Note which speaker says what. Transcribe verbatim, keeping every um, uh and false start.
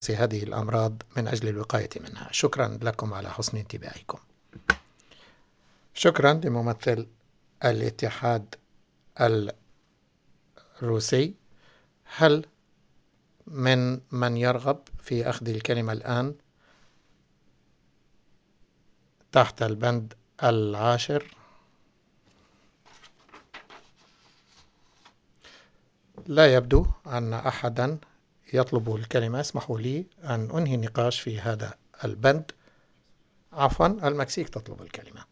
Speaker 1: هذه الأمراض من أجل الوقاية منها. شكرا لكم على حسن انتباهكم. شكرا لممثل الاتحاد الروسي. هل من من يرغب في أخذ الكلمة الآن تحت البند العاشر؟ لا يبدو أن أحدا يطلب الكلمة. اسمحوا لي أن أنهي النقاش في هذا البند. عفوا، المكسيك تطلب الكلمة.